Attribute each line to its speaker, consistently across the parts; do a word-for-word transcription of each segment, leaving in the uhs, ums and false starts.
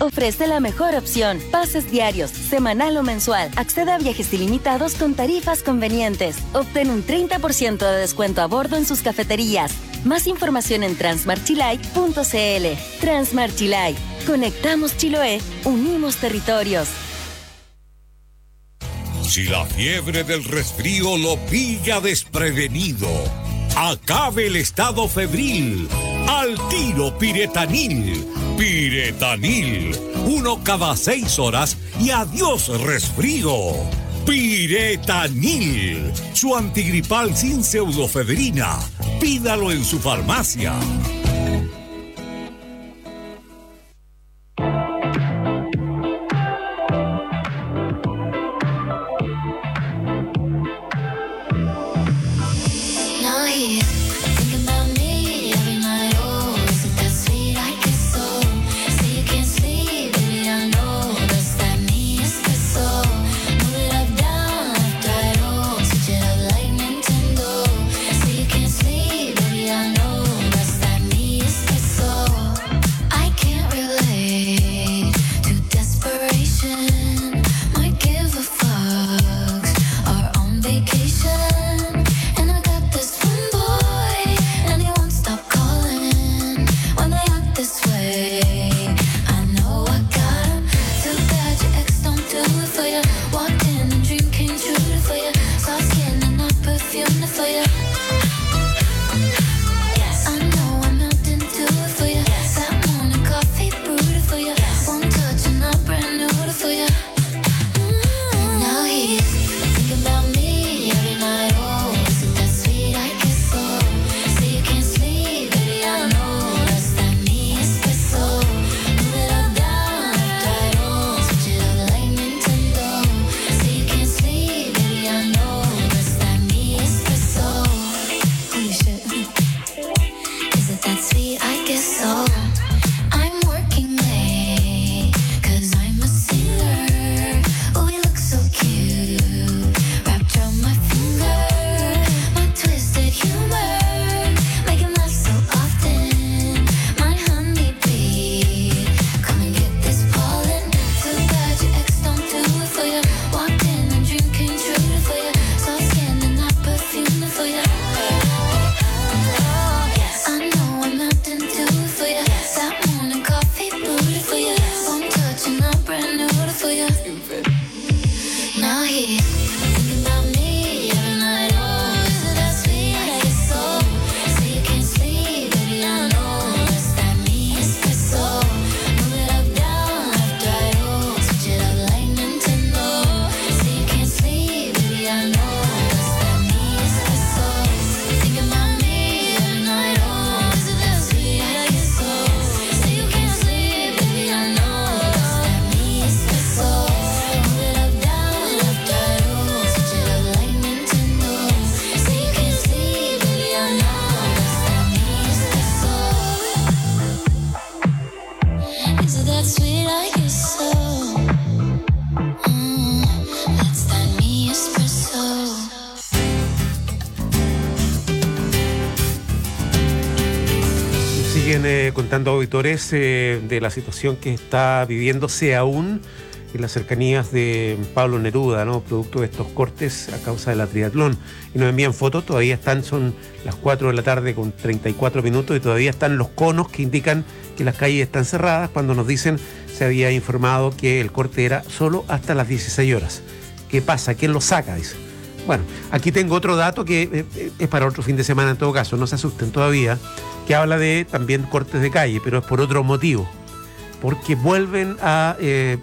Speaker 1: ofrece la mejor opción. Pases diarios, semanal o mensual. Accede a viajes ilimitados con tarifas convenientes. Obtén un treinta por ciento de descuento a bordo en sus cafeterías. Más información en transmart chilay punto c l. Transmart Chilay. Conectamos Chiloé, unimos territorios.
Speaker 2: Si la fiebre del resfrío lo pilla desprevenido, acabe el estado febril. Al tiro Piretanil. Piretanil. Uno cada seis horas y adiós resfrío. Piretanil. Su antigripal sin pseudofebrina. Pídalo en su farmacia.
Speaker 3: Contando auditores eh, de la situación que está viviéndose aún en las cercanías de Pablo Neruda, ¿no? Producto de estos cortes a causa de la triatlón. Y nos envían fotos, todavía están, son las cuatro de la tarde con treinta y cuatro minutos y todavía están los conos que indican que las calles están cerradas, cuando nos dicen, se había informado que el corte era solo hasta las dieciséis horas. ¿Qué pasa? ¿Quién lo saca? Dice. Bueno, aquí tengo otro dato que eh, es para otro fin de semana en todo caso, no se asusten todavía, que habla de también cortes de calle, pero es por otro motivo, porque vuelven a eh,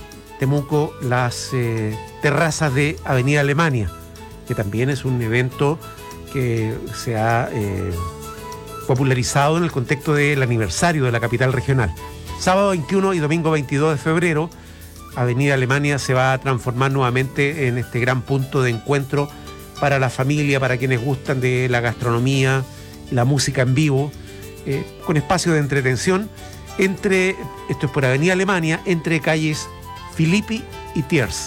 Speaker 3: Temuco las eh, terrazas de Avenida Alemania, que también es un evento que se ha eh, popularizado en el contexto del aniversario de la capital regional. Sábado veintiuno y domingo veintidós de febrero, Avenida Alemania se va a transformar nuevamente en este gran punto de encuentro para la familia, para quienes gustan de la gastronomía, la música en vivo, eh, con espacio de entretención, entre, esto es por Avenida Alemania, entre calles Filippi y Thiers.